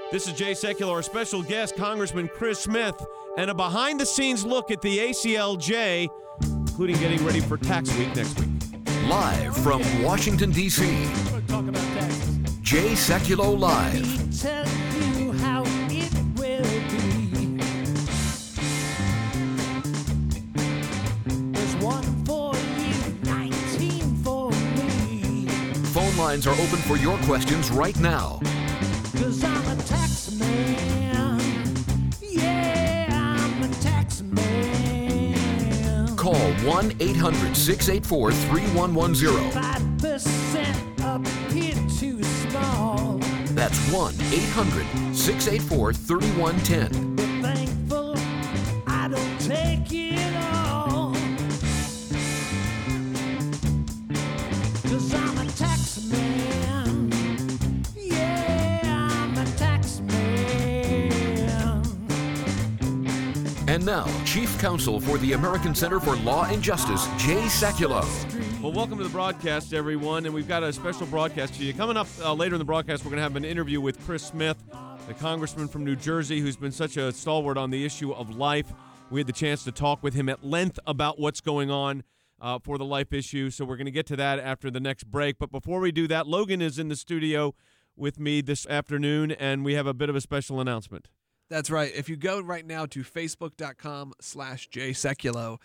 This is Jay Sekulow, our special guest, Congressman Chris Smith, and a behind-the-scenes look at the ACLJ, including getting ready for tax week next week. Live from Washington, D.C., Jay Sekulow Live. Tell you how it will be. There's one for you, 19 for me. Phone lines are open for your questions right now. 'Cause I'm a tax man. Yeah, I'm a tax man. Call 1-800-684-3110. 5% up here too small. That's 1-800-684-3110. Be thankful I don't take it all. 'Cause I'm a tax man. And now, Chief Counsel for the American Center for Law and Justice, Jay Sekulow. Well, welcome to the broadcast, everyone, and we've got a special broadcast for you. Coming up later in the broadcast, we're going to have an interview with Chris Smith, the congressman from New Jersey, who's been such a stalwart on the issue of life. We had the chance to talk with him at length about what's going on for the life issue, so we're going to get to that after the next break. But before we do that, Logan is in the studio with me this afternoon, and we have a bit of a special announcement. That's right. If you go right now to facebook.com/JaySekulow,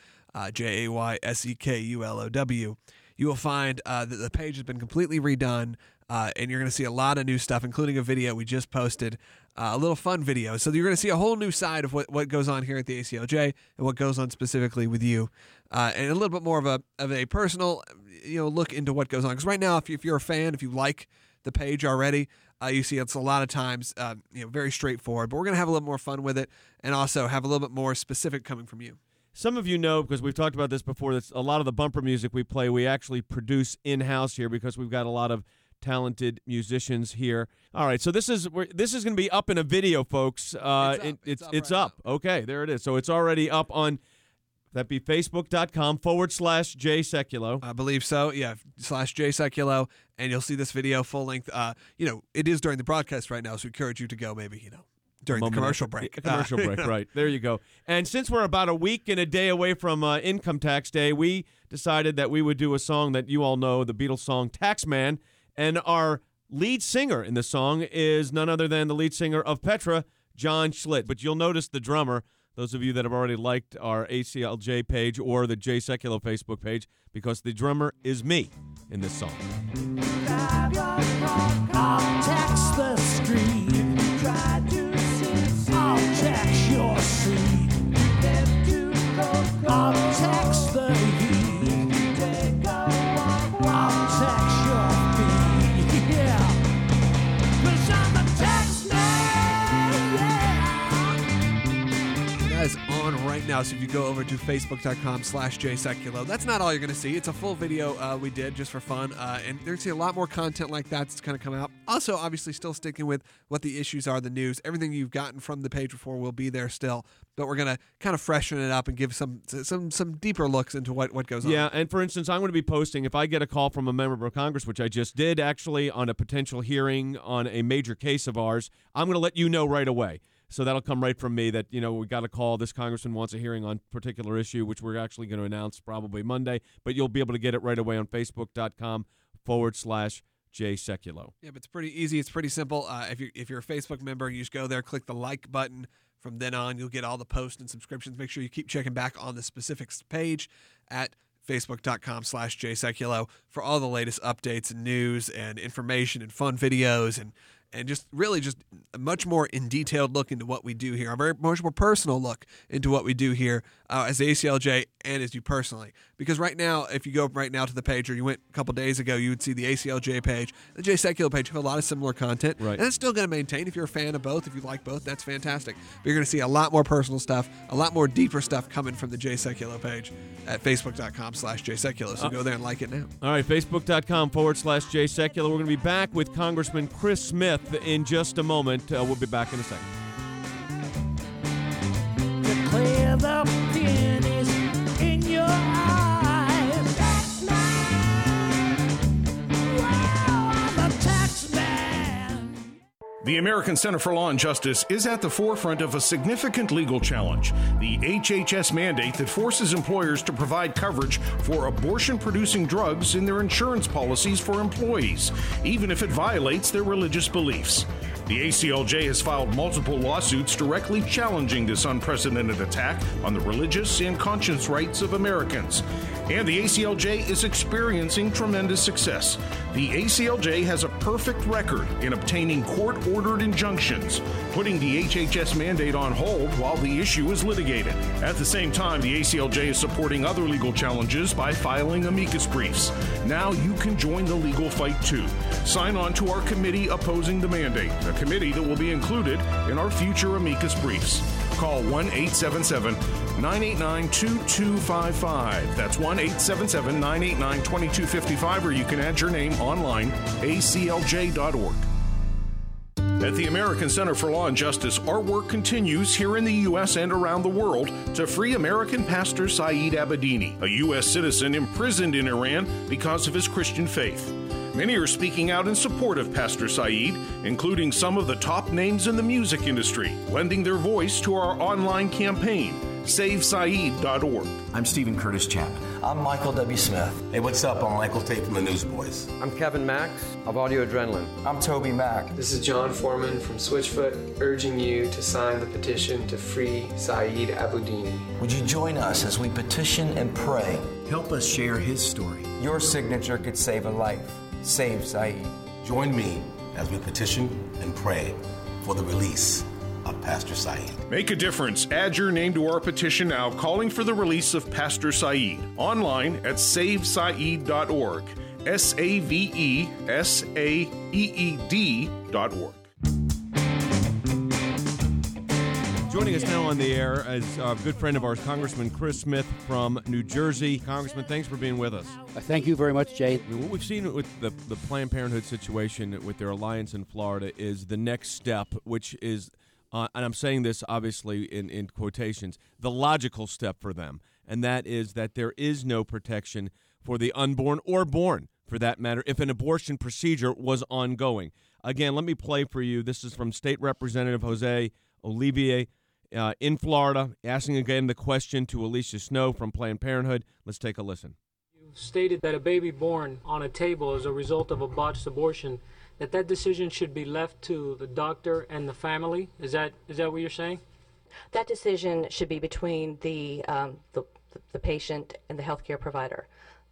JaySekulow, you will find that the page has been completely redone, and you're going to see a lot of new stuff, including a video we just posted, a little fun video. So you're going to see a whole new side of what goes on here at the ACLJ and what goes on specifically with you, and a little bit more of a personal look into what goes on. Because right now, if you're a fan, if you like the page already, you see it's a lot of times very straightforward, but we're going to have a little more fun with it and also have a little bit more specific coming from you. Some of you know, because we've talked about this before, that a lot of the bumper music we play, we actually produce in-house here because we've got a lot of talented musicians here. All right, so this is going to be up in a video, folks. It's up. Okay, there it is. So it's already up on, that'd be facebook.com/Jay Sekulow. I believe so. Yeah, /Jay Sekulow, and you'll see this video full length. It is during the broadcast right now, so we encourage you to go maybe, during the commercial break. Commercial break, right. There you go. And since we're about a week and a day away from Income Tax Day, we decided that we would do a song that you all know, the Beatles song Taxman. And our lead singer in the song is none other than the lead singer of Petra, John Schlitt. But you'll notice the drummer, those of you that have already liked our ACLJ page or the Jay Sekulow Facebook page, because the drummer is me in this song. I'll tax the street. I'll tax your seat. I'll tax the heat. I'll tax your feet. Yeah. 'Cause I'm a tax man. Yeah. That is on right now, so if you go over to facebook.com/Jay Sekulow, that's not all you're going to see. It's a full video we did just for fun, and you're going to see a lot more content like that that's going to come out. Also, obviously, still sticking with what the issues are, the news. Everything you've gotten from the page before will be there still, but we're going to kind of freshen it up and give some deeper looks into what goes on. Yeah, and for instance, I'm going to be posting, if I get a call from a member of Congress, which I just did actually on a potential hearing on a major case of ours, I'm going to let you know right away. So that'll come right from me that, we got a call. This congressman wants a hearing on a particular issue, which we're actually going to announce probably Monday. But you'll be able to get it right away on facebook.com/Jay Sekulow. Yeah, but it's pretty easy. It's pretty simple. If you're a Facebook member, you just go there, click the like button. From then on, you'll get all the posts and subscriptions. Make sure you keep checking back on the specifics page at facebook.com/Jay Sekulow for all the latest updates and news and information and fun videos and just really just a much more in detailed look into what we do here, a very much more personal look into what we do here as the ACLJ and as you personally. Because right now, if you go right now to the page, or you went a couple days ago, you would see the ACLJ page, the Jay Sekulow page have a lot of similar content. Right. And it's still going to maintain. If you're a fan of both, if you like both, that's fantastic. But you're going to see a lot more personal stuff, a lot more deeper stuff coming from the Jay Sekulow page at facebook.com/Jay Sekulow. So go there and like it now. All right, facebook.com/Jay Sekulow. We're going to be back with Congressman Chris Smith in just a moment. We'll be back in a second. Declare the finish in your eyes. Tax man. Wow, I'm a tax man. The American Center for Law and Justice is at the forefront of a significant legal challenge, the HHS mandate that forces employers to provide coverage for abortion-producing drugs in their insurance policies for employees, even if it violates their religious beliefs. The ACLJ has filed multiple lawsuits directly challenging this unprecedented attack on the religious and conscience rights of Americans. And the ACLJ is experiencing tremendous success. The ACLJ has a perfect record in obtaining court-ordered injunctions, putting the HHS mandate on hold while the issue is litigated. At the same time, the ACLJ is supporting other legal challenges by filing amicus briefs. Now you can join the legal fight too. Sign on to our committee opposing the mandate, a committee that will be included in our future amicus briefs. Call 1-877-989-2255. That's 1-877-989-2255, or you can add your name online, aclj.org. At the American Center for Law and Justice, our work continues here in the U.S. and around the world to free American pastor Saeed Abedini, a U.S. citizen imprisoned in Iran because of his Christian faith. Many are speaking out in support of Pastor Saeed, including some of the top names in the music industry, lending their voice to our online campaign, SaveSaeed.org. I'm Stephen Curtis Chapman. I'm Michael W. Smith. Hey, what's up? I'm Michael Tate from the Newsboys. I'm Kevin Max of Audio Adrenaline. I'm Toby Mack. This is John Foreman from Switchfoot, urging you to sign the petition to free Saeed Abedini. Would you join us as we petition and pray? Help us share his story. Your signature could save a life. Save Saeed. Join me as we petition and pray for the release of Pastor Saeed. Make a difference. Add your name to our petition now, calling for the release of Pastor Saeed. Online at SaveSaeed.org. SaveSaeed.org. Joining us now on the air is a good friend of ours, Congressman Chris Smith from New Jersey. Congressman, thanks for being with us. Thank you very much, Jay. I mean, what we've seen with the Planned Parenthood situation with their alliance in Florida is the next step, which is, and I'm saying this obviously in quotations, the logical step for them, and that is that there is no protection for the unborn or born, for that matter, if an abortion procedure was ongoing. Again, let me play for you. This is from State Representative Jose Olivier in Florida, asking again the question to Alicia Snow from Planned Parenthood. Let's take a listen. You stated that a baby born on a table as a result of a botched abortion, that decision should be left to the doctor and the family. Is that what you're saying? That decision should be between the patient and the healthcare provider.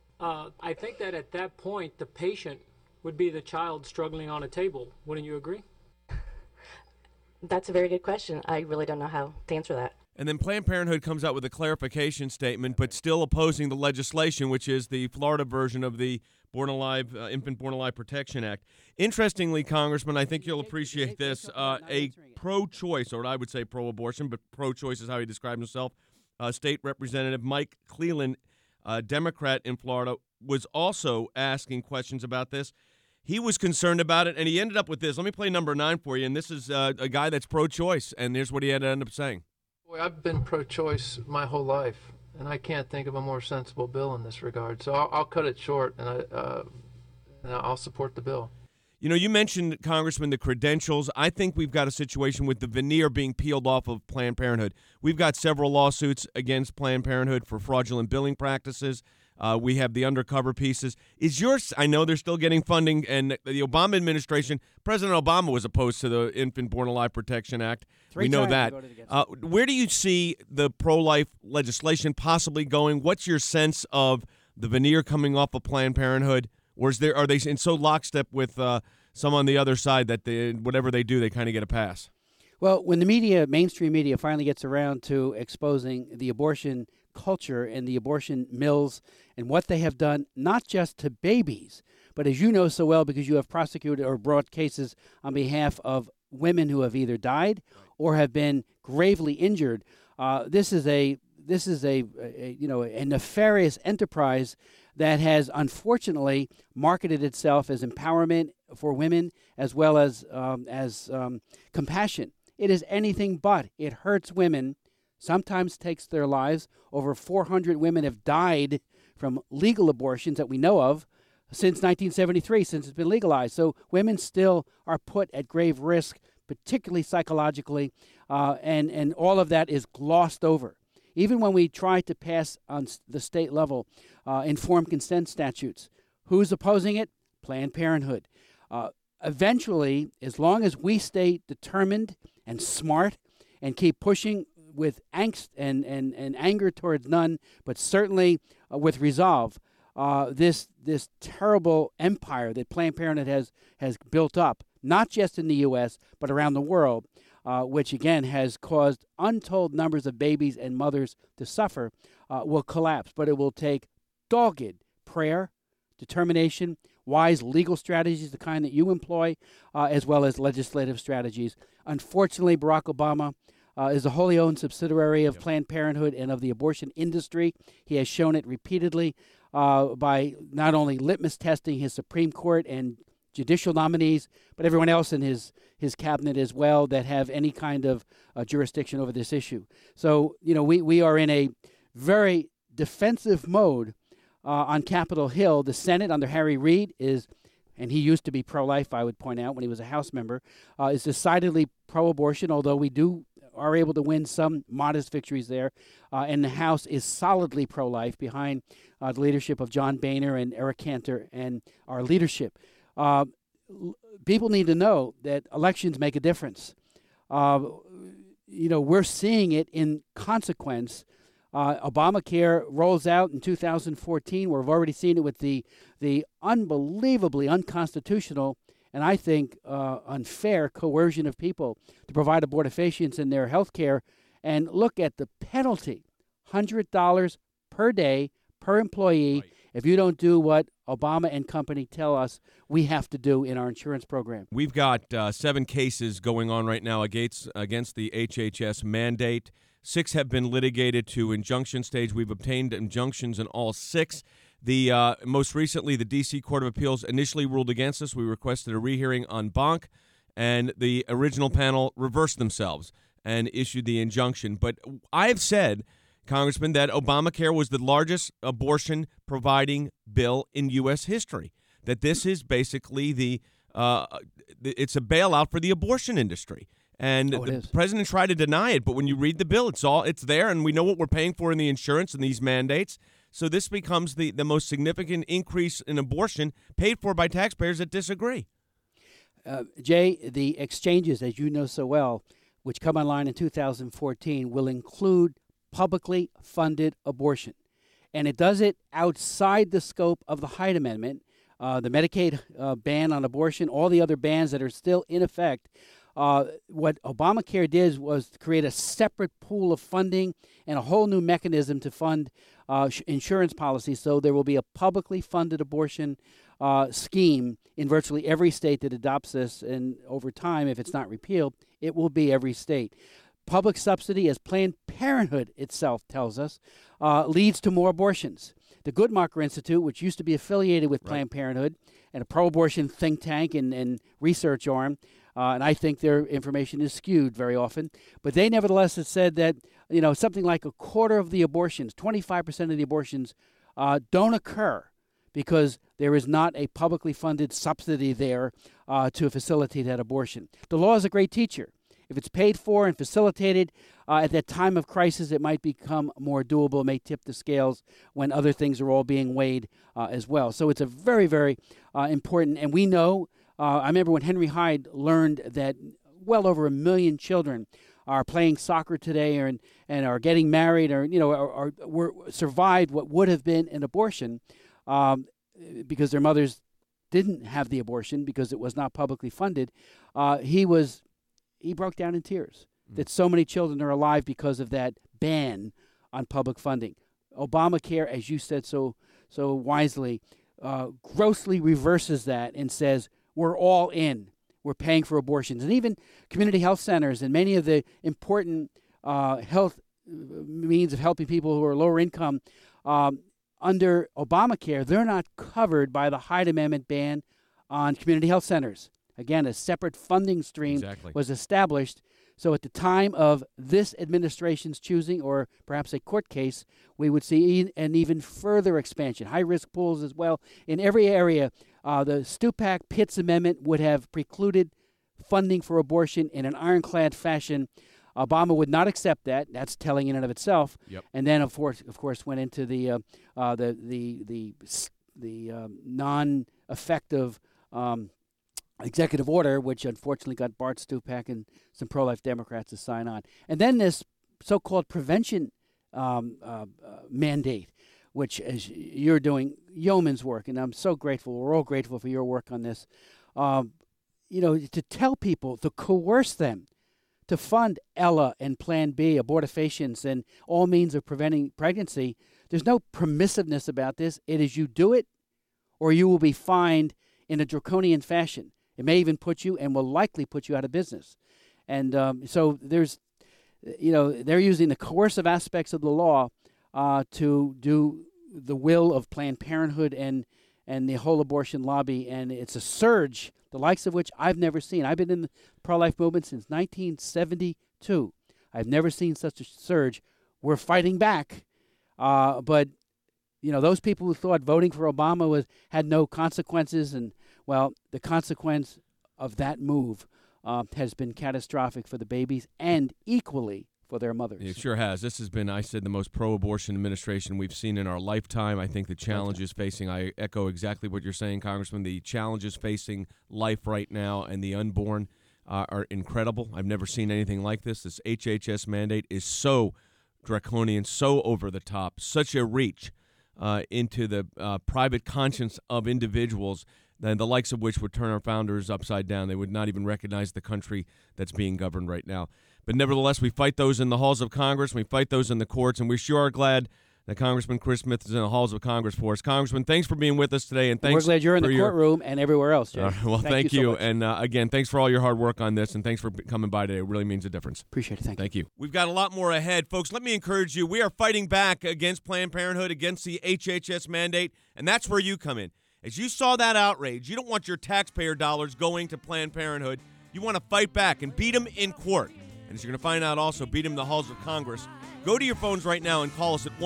I think that at that point, the patient would be the child struggling on a table. Wouldn't you agree? That's a very good question. I really don't know how to answer that. And then Planned Parenthood comes out with a clarification statement, but still opposing the legislation, which is the Florida version of the Infant Born Alive Protection Act. Interestingly, Congressman, I think you'll appreciate this, a pro-choice, or I would say pro-abortion, but pro-choice is how he described himself, State Representative Mike Cleland, Democrat in Florida, was also asking questions about this. He was concerned about it, and he ended up with this. Let me play number 9 for you, and this is a guy that's pro-choice, and here's what he had to end up saying. Boy, I've been pro-choice my whole life, and I can't think of a more sensible bill in this regard. So I'll cut it short, and I'll support the bill. You know, you mentioned, Congressman, the credentials. I think we've got a situation with the veneer being peeled off of Planned Parenthood. We've got several lawsuits against Planned Parenthood for fraudulent billing practices. We have the undercover pieces. I know they're still getting funding, and the Obama administration, President Obama was opposed to the Infant Born Alive Protection Act. We know that. Where do you see the pro-life legislation possibly going? What's your sense of the veneer coming off of Planned Parenthood? Or are they in so lockstep with some on the other side that whatever they do, they kind of get a pass? Well, when the media, mainstream media, finally gets around to exposing the abortion culture and the abortion mills and what they have done, not just to babies, but as you know so well because you have prosecuted or brought cases on behalf of women who have either died or have been gravely injured. This is a nefarious enterprise that has unfortunately marketed itself as empowerment for women as well as compassion. It is anything but. It hurts women, sometimes takes their lives. Over 400 women have died from legal abortions that we know of. since 1973, since it's been legalized. So women still are put at grave risk, particularly psychologically, and all of that is glossed over. Even when we try to pass on the state level informed consent statutes, who's opposing it? Planned Parenthood. Eventually, as long as we stay determined and smart and keep pushing with angst and anger towards none, but certainly with resolve, this terrible empire that Planned Parenthood has built up, not just in the U.S., but around the world, which again has caused untold numbers of babies and mothers to suffer, will collapse. But it will take dogged prayer, determination, wise legal strategies, the kind that you employ, as well as legislative strategies. Unfortunately, Barack Obama is a wholly owned subsidiary of Planned Parenthood and of the abortion industry. He has shown it repeatedly by not only litmus testing his Supreme Court and judicial nominees, but everyone else in his cabinet as well that have any kind of jurisdiction over this issue. So, we are in a very defensive mode on Capitol Hill. The Senate under Harry Reid and he used to be pro-life, I would point out, when he was a House member, is decidedly pro-abortion, although we are able to win some modest victories there. And the House is solidly pro-life behind the leadership of John Boehner and Eric Cantor and our leadership. People need to know that elections make a difference. We're seeing it in consequence. Obamacare rolls out in 2014. We've already seen it with the unbelievably unconstitutional and I think unfair coercion of people to provide abortifacients in their health care. And look at the penalty, $100 per day per employee if you don't do what Obama and company tell us we have to do in our insurance program. We've got 7 cases going on right now against the HHS mandate. 6 have been litigated to injunction stage. We've obtained injunctions in all 6. The most recently, the D.C. Court of Appeals initially ruled against us. We requested a rehearing en banc, and the original panel reversed themselves and issued the injunction. But I've said, Congressman, that Obamacare was the largest abortion-providing bill in U.S. history. That this is basically it's a bailout for the abortion industry. And the president tried to deny it, but when you read the bill, it's there, and we know what we're paying for in the insurance and these mandates. So this becomes the most significant increase in abortion paid for by taxpayers that disagree. Jay, the exchanges, as you know so well, which come online in 2014, will include publicly funded abortion. And it does it outside the scope of the Hyde Amendment, the Medicaid ban on abortion, all the other bans that are still in effect. What Obamacare did was create a separate pool of funding and a whole new mechanism to fund insurance policies. So there will be a publicly funded abortion scheme in virtually every state that adopts this. And over time, if it's not repealed, it will be every state. Public subsidy, as Planned Parenthood itself tells us, leads to more abortions. The Guttmacher Institute, which used to be affiliated with Planned Parenthood and a pro-abortion think tank and research arm, and I think their information is skewed very often, but they nevertheless have said that something like a quarter of the abortions, 25% of the abortions, don't occur because there is not a publicly funded subsidy there to facilitate that abortion. The law is a great teacher. If it's paid for and facilitated at that time of crisis, it might become more doable, may tip the scales when other things are all being weighed as well. So it's a very, very important, and we know, I remember when Henry Hyde learned that well over 1 million children are playing soccer today and are getting married or survived what would have been an abortion because their mothers didn't have the abortion because it was not publicly funded. He broke down in tears that so many children are alive because of that ban on public funding. Obamacare, as you said so wisely, grossly reverses that and says, we're all in. We're paying for abortions. And even community health centers and many of the important health means of helping people who are lower income under Obamacare, they're not covered by the Hyde Amendment ban on community health centers. Again, a separate funding stream was established So at the time of this administration's choosing, or perhaps a court case, we would see an even further expansion, high-risk pools as well. In every area, the Stupak-Pitts Amendment would have precluded funding for abortion in an ironclad fashion. Obama would not accept that. That's telling in and of itself. Yep. And then, of course, went into the non-effective executive order, which unfortunately got Bart Stupak and some pro-life Democrats to sign on. And then this so-called prevention mandate, which is you're doing yeoman's work, and I'm so grateful. We're all grateful for your work on this. To tell people, to coerce them to fund Ella and Plan B, abortifacients, and all means of preventing pregnancy. There's no permissiveness about this. It is you do it, or you will be fined in a draconian fashion. It may even put you, and will likely put you, out of business. And so there's, they're using the coercive aspects of the law to do the will of Planned Parenthood and the whole abortion lobby, and it's a surge, the likes of which I've never seen. I've been in the pro-life movement since 1972. I've never seen such a surge. We're fighting back, but those people who thought voting for Obama had no consequences, and well, the consequence of that move has been catastrophic for the babies and equally for their mothers. It sure has. This has been, I said, the most pro-abortion administration we've seen in our lifetime. I think the challenges facing, I echo exactly what you're saying, Congressman, the challenges facing life right now and the unborn are incredible. I've never seen anything like this. This HHS mandate is so draconian, so over the top, such a reach into the private conscience of individuals, the likes of which would turn our founders upside down. They would not even recognize the country that's being governed right now. But nevertheless, we fight those in the halls of Congress, we fight those in the courts, and we sure are glad that Congressman Chris Smith is in the halls of Congress for us. Congressman, thanks for being with us today, and thanks. We're glad you're in the courtroom and everywhere else, Jay. Thank you. So much. And again, thanks for all your hard work on this, and thanks for coming by today. It really means a difference. Appreciate it. Thank you. We've got a lot more ahead, folks. Let me encourage you. We are fighting back against Planned Parenthood, against the HHS mandate, and that's where you come in. As you saw that outrage, you don't want your taxpayer dollars going to Planned Parenthood. You want to fight back and beat them in court. And as you're going to find out also, beat them in the halls of Congress. Go to your phones right now and call us at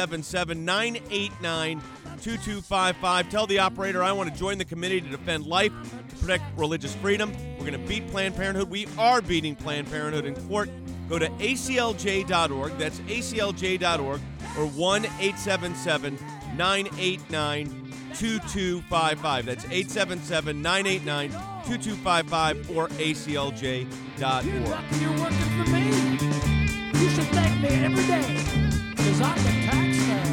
1-877-989-2255. Tell the operator I want to join the committee to defend life, to protect religious freedom. We're going to beat Planned Parenthood. We are beating Planned Parenthood in court. Go to aclj.org. That's aclj.org. Or 1-877-989-2255. That's 877-989-2255 or aclj.org. You're working for me. You should thank me every day, because I'm the tax man.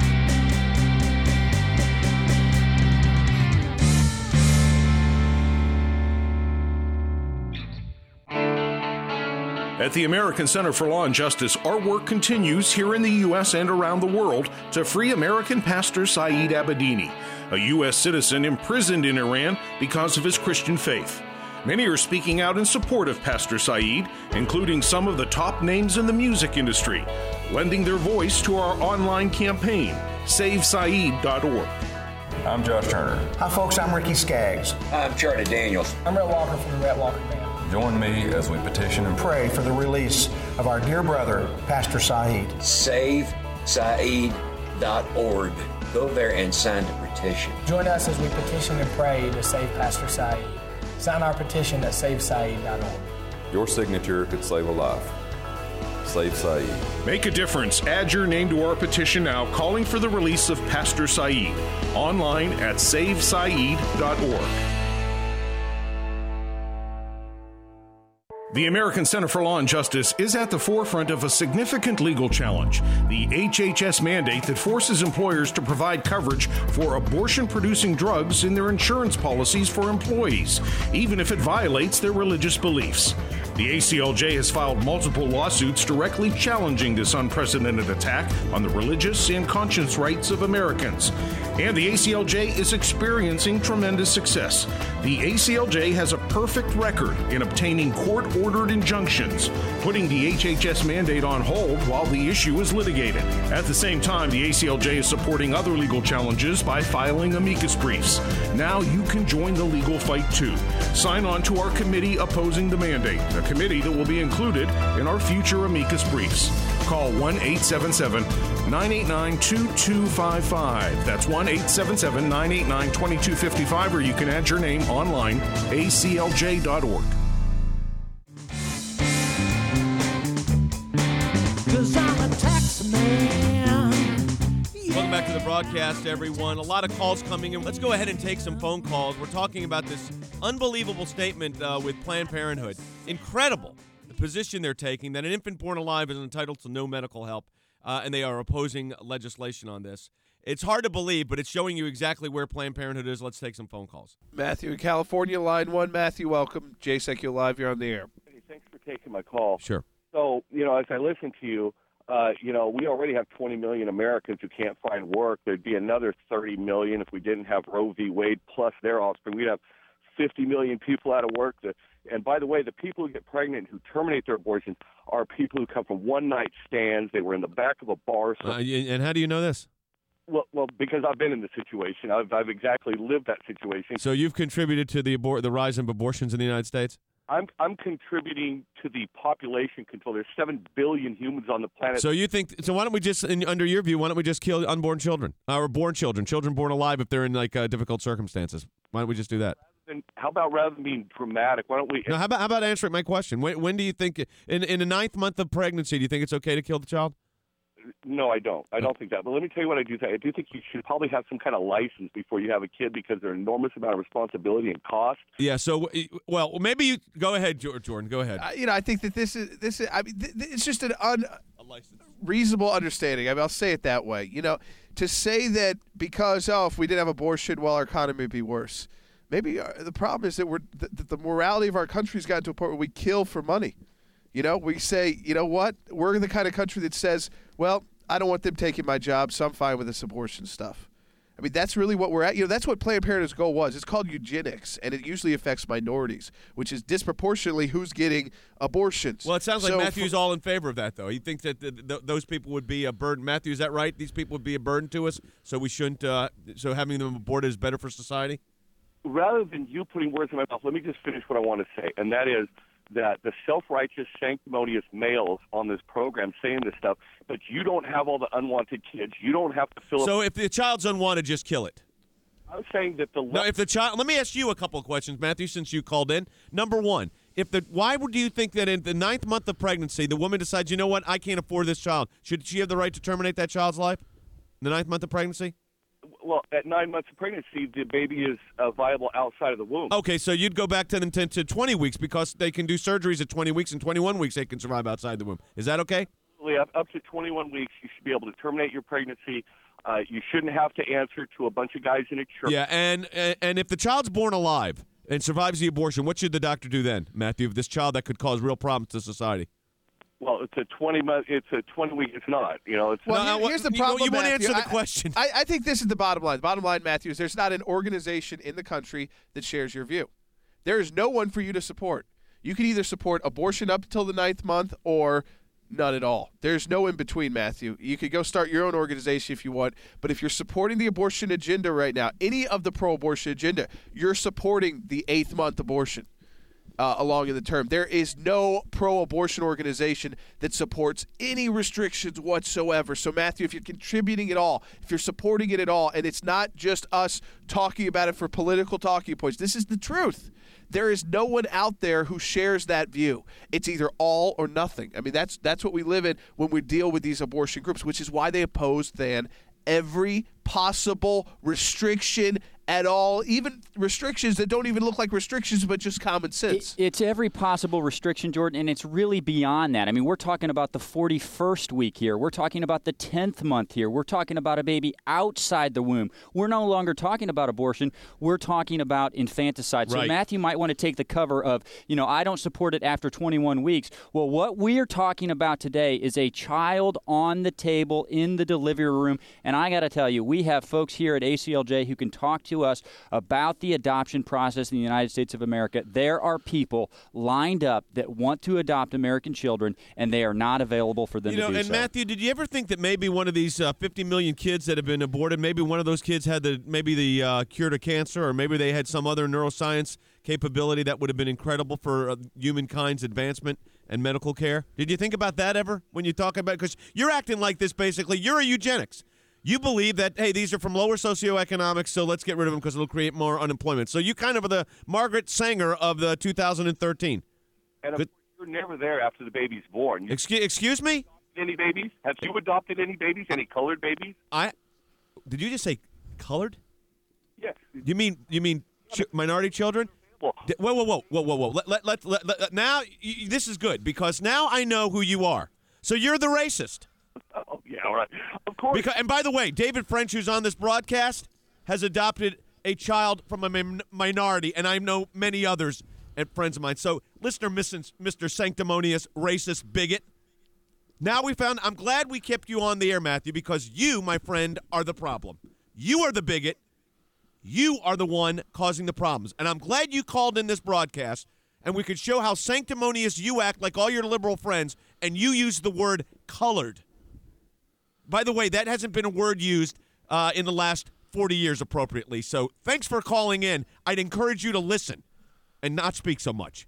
At the American Center for Law and Justice, our work continues here in the U.S. and around the world to free American pastor Saeed Abedini, a U.S. citizen imprisoned in Iran because of his Christian faith. Many are speaking out in support of Pastor Saeed, including some of the top names in the music industry, lending their voice to our online campaign, SaveSaeed.org. I'm Josh Turner. Hi, folks. I'm Ricky Skaggs. I'm Charlie Daniels. I'm Rhett Walker from the Rhett Walker Band. Join me as we petition and pray for the release of our dear brother, Pastor Saeed. SaveSaeed.org. Go there and sign the petition. Join us as we petition and pray to save Pastor Saeed. Sign our petition at SaveSaeed.org. Your signature could save a life. Save Saeed. Make a difference. Add your name to our petition now, calling for the release of Pastor Saeed. Online at SaveSaeed.org. The American Center for Law and Justice is at the forefront of a significant legal challenge, the HHS mandate that forces employers to provide coverage for abortion-producing drugs in their insurance policies for employees, even if it violates their religious beliefs. The ACLJ has filed multiple lawsuits directly challenging this unprecedented attack on the religious and conscience rights of Americans. And the ACLJ is experiencing tremendous success. The ACLJ has a perfect record in obtaining court-ordered injunctions, putting the HHS mandate on hold while the issue is litigated. At the same time, the ACLJ is supporting other legal challenges by filing amicus briefs. Now you can join the legal fight too. Sign on to our committee opposing the mandate, a committee that will be included in our future amicus briefs. Call 1-877-989-2255. That's 1-877-989-2255, or you can add your name online, aclj.org. 'Cause I'm a tax man. Welcome back to the broadcast, everyone. A lot of calls coming in. Let's go ahead and take some phone calls. We're talking about this unbelievable statement with Planned Parenthood. Incredible, the position they're taking, that an infant born alive is entitled to no medical help, and they are opposing legislation on this. It's hard to believe, but it's showing you exactly where Planned Parenthood is. Let's take some phone calls. Matthew in California, line 1. Matthew, welcome. JSEC, you're live. You're on the air. Hey, thanks for taking my call. Sure. So, as I listen to you, we already have 20 million Americans who can't find work. There'd be another 30 million if we didn't have Roe v. Wade plus their offspring. We'd have 50 million people out of work. And by the way, the people who get pregnant who terminate their abortions are people who come from one-night stands. They were in the back of a bar. And how do you know this? Well, because I've been in the situation. I've exactly lived that situation. So you've contributed to the rise of abortions in the United States? I'm contributing to the population control. There's 7 billion humans on the planet. So you think? So why don't we just, under your view, why don't we just kill unborn children or born children born alive if they're in difficult circumstances? Why don't we just do that? How about rather than being dramatic, why don't we? No, how about answering my question? When do you think in the 9th month of pregnancy? Do you think it's okay to kill the child? No, I don't. I don't think that. But let me tell you what I do think. I do think you should probably have some kind of license before you have a kid because there's an enormous amount of responsibility and cost. Yeah. So, well, maybe you go ahead, Jordan. Go ahead. I think that this is. I mean, it's just an unreasonable understanding. I mean, I'll say it that way. To say that because if we didn't have abortion, well, our economy would be worse. Maybe the problem is that the morality of our country's gotten to a point where we kill for money. We say, you know what? We're the kind of country that says, well, I don't want them taking my job, so I'm fine with this abortion stuff. I mean, that's really what we're at. That's what Planned Parenthood's goal was. It's called eugenics, and it usually affects minorities, which is disproportionately who's getting abortions. Well, it sounds like Matthew's all in favor of that, though. He thinks that those people would be a burden. Matthew, is that right? These people would be a burden to us, so we shouldn't. So having them aborted is better for society? Rather than you putting words in my mouth, let me just finish what I want to say, and that is that the self-righteous, sanctimonious males on this program saying this stuff, but you don't have all the unwanted kids. You don't have to fill up. So if the child's unwanted, just kill it. I'm saying that if the child. Let me ask you a couple of questions, Matthew, since you called in. Number one, why would you think that in the 9th month of pregnancy, the woman decides, you know what, I can't afford this child? Should she have the right to terminate that child's life in the 9th month of pregnancy? Well, at 9 months of pregnancy, the baby is viable outside of the womb. Okay, so you'd go back to them to 20 weeks because they can do surgeries at 20 weeks, and 21 weeks they can survive outside the womb. Is that okay? Up to 21 weeks, you should be able to terminate your pregnancy. You shouldn't have to answer to a bunch of guys in a church. Yeah, and if the child's born alive and survives the abortion, what should the doctor do then, Matthew, of this child that could cause real problems to society? Well, it's a 20-month. It's a 20-week. It's not. It's here's the problem. You won't Matthew. answer the question. I think this is the bottom line. The bottom line, Matthew, is there's not an organization in the country that shares your view. There is no one for you to support. You can either support abortion up until the 9th month or none at all. There's no in between, Matthew. You could go start your own organization if you want, but if you're supporting the abortion agenda right now, any of the pro-abortion agenda, you're supporting the 8th month abortion. Along in the term. There is no pro-abortion organization that supports any restrictions whatsoever. So, Matthew, if you're contributing at all, if you're supporting it at all, and it's not just us talking about it for political talking points, this is the truth. There is no one out there who shares that view. It's either all or nothing. I mean, that's what we live in when we deal with these abortion groups, which is why they oppose every possible restriction at all, even restrictions that don't even look like restrictions, but just common sense. It's every possible restriction, Jordan, and it's really beyond that. I mean, we're talking about the 41st week here. We're talking about the 10th month here. We're talking about a baby outside the womb. We're no longer talking about abortion. We're talking about infanticide. So Right. Matthew might want to take the cover of, I don't support it after 21 weeks. Well, what we're talking about today is a child on the table in the delivery room, and I got to tell you, we we have folks here at ACLJ who can talk to us about the adoption process in the United States of America. There are people lined up that want to adopt American children, and they are not available for them to do and so. Matthew, did you ever think that maybe one of these 50 million kids that have been aborted, maybe one of those kids had the cure to cancer, or maybe they had some other neuroscience capability that would have been incredible for humankind's advancement and medical care? Did you think about that ever when you talk about, because you're acting like this basically, you're a eugenics. You believe that, hey, these are from lower socioeconomics, so let's get rid of them because it'll create more unemployment. So you kind of are the Margaret Sanger of the 2013. And you're never there after the baby's born. Excuse me? Any babies? Have you adopted any babies? Any colored babies? Did you just say colored? Yes. You mean minority children? Whoa. Now, this is good, because now I know who you are. So you're the racist. Oh, yeah, all right. Of course. And by the way, David French, who's on this broadcast, has adopted a child from a minority, and I know many others and friends of mine. So, listener, Mr. Sanctimonious, racist bigot, now I'm glad we kept you on the air, Matthew, because you, my friend, are the problem. You are the bigot. You are the one causing the problems. And I'm glad you called in this broadcast, and we could show how sanctimonious you act like all your liberal friends, and you use the word colored. By the way, that hasn't been a word used in the last 40 years appropriately. So thanks for calling in. I'd encourage you to listen and not speak so much.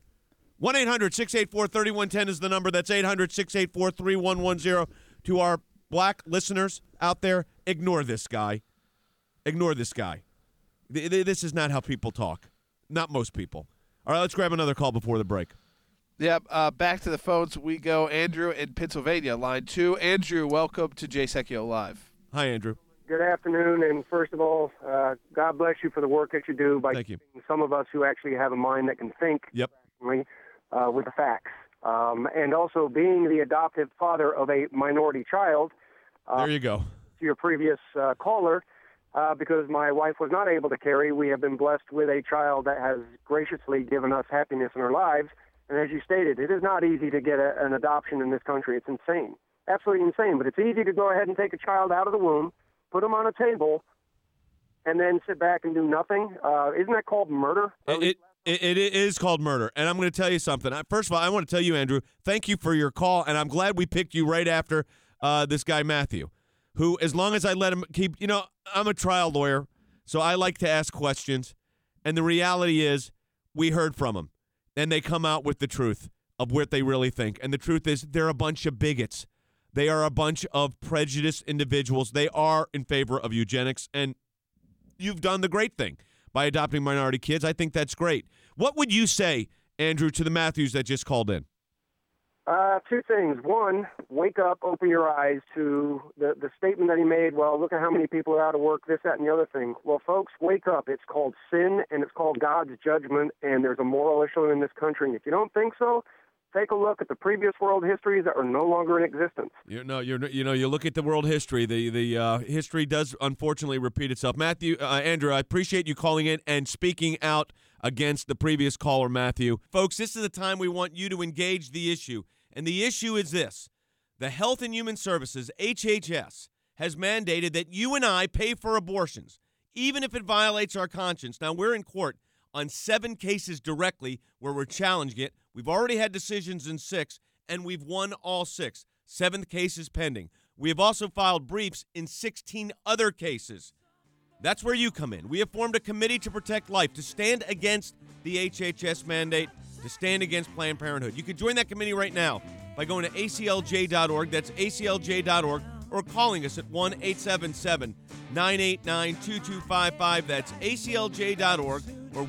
1-800-684-3110 is the number. That's 800-684-3110. To our black listeners out there, ignore this guy. Ignore this guy. This is not how people talk. Not most people. All right, let's grab another call before the break. Yeah, back to the phones we go. Andrew in Pennsylvania, line 2. Andrew, welcome to Jay Secchio Live. Hi, Andrew. Good afternoon, and first of all, God bless you for the work that you do by Thank you. some of us who actually have a mind that can think with the facts. And also being the adoptive father of a minority child. There you go. To your previous caller, because my wife was not able to carry, we have been blessed with a child that has graciously given us happiness in our lives. And as you stated, it is not easy to get an adoption in this country. It's insane. Absolutely insane. But it's easy to go ahead and take a child out of the womb, put them on a table, and then sit back and do nothing. Isn't that called murder? It is called murder. And I'm going to tell you something. First of all, I want to tell you, Andrew, thank you for your call. And I'm glad we picked you right after this guy, Matthew, who, as long as I let him keep, I'm a trial lawyer, so I like to ask questions. And the reality is we heard from him. And they come out with the truth of what they really think. And the truth is they're a bunch of bigots. They are a bunch of prejudiced individuals. They are in favor of eugenics. And you've done the great thing by adopting minority kids. I think that's great. What would you say, Andrew, to the Matthews that just called in? Two things. One, wake up, open your eyes to the statement that he made. Well, look at how many people are out of work, this, that, and the other thing. Well, folks, wake up. It's called sin, and it's called God's judgment, and there's a moral issue in this country. And if you don't think so, take a look at the previous world histories that are no longer in existence. You look at the world history. The history does unfortunately repeat itself. Andrew, I appreciate you calling in and speaking out against the previous caller, Matthew. Folks, this is the time we want you to engage the issue. And the issue is this. The Health and Human Services, HHS, has mandated that you and I pay for abortions, even if it violates our conscience. Now, we're in court on 7 cases directly where we're challenging it. We've already had decisions in 6, and we've won all 6. 7th case is pending. We have also filed briefs in 16 other cases. That's where you come in. We have formed a committee to protect life, to stand against the HHS mandate, to stand against Planned Parenthood. You can join that committee right now by going to aclj.org. That's aclj.org. Or calling us at 1-877-989-2255. That's aclj.org. Or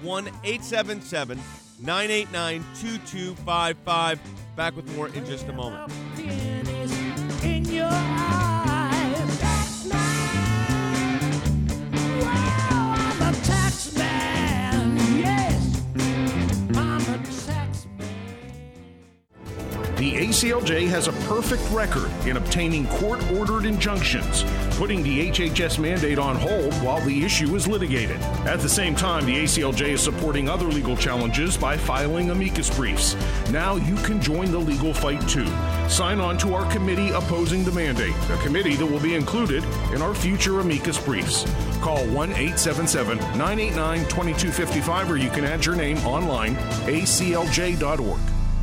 1-877-989-2255. Back with more in just a moment. In your eyes, tax man. Wow, I'm a tax man. Yes, I'm a tax man. The ACLJ has a perfect record in obtaining court-ordered injunctions, putting the HHS mandate on hold while the issue is litigated. At the same time, the ACLJ is supporting other legal challenges by filing amicus briefs. Now you can join the legal fight too. Sign on to our committee opposing the mandate, a committee that will be included in our future amicus briefs. Call 1-877-989-2255 or you can add your name online, aclj.org.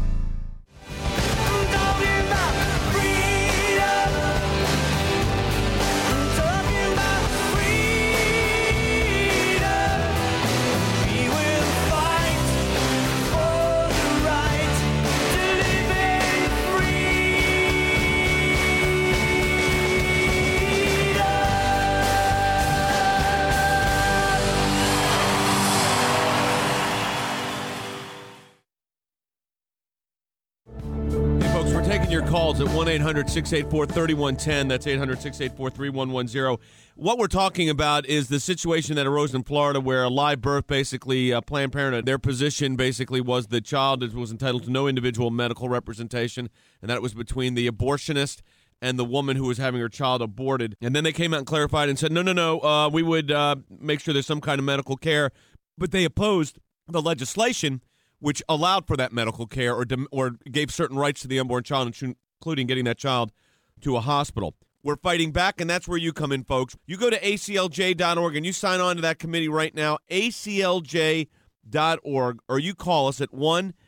Your calls at 1-800-684-3110. That's 800-684-3110. What we're talking about is the situation that arose in Florida where a live birth, basically Planned Parenthood, their position basically was the child was entitled to no individual medical representation, and that it was between the abortionist and the woman who was having her child aborted. And then they came out and clarified and said, no, we would make sure there's some kind of medical care. But they opposed the legislation which allowed for that medical care or gave certain rights to the unborn child, including getting that child to a hospital. We're fighting back, and that's where you come in, folks. You go to aclj.org, and you sign on to that committee right now, aclj.org, or you call us at